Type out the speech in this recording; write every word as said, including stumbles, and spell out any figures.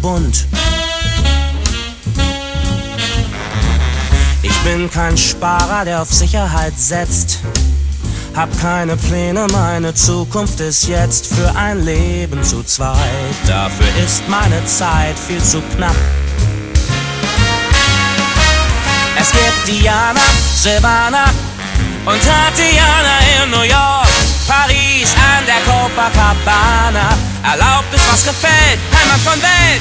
bunt. Ich bin kein Sparer, der auf Sicherheit setzt. Hab keine Pläne, meine Zukunft ist jetzt für ein Leben zu zweit. Dafür ist meine Zeit viel zu knapp. Es gibt Diana, Silvana und Tatiana in New York, Paris an der Copacabana. Erlaubt ist, was gefällt, Heimat von Welt.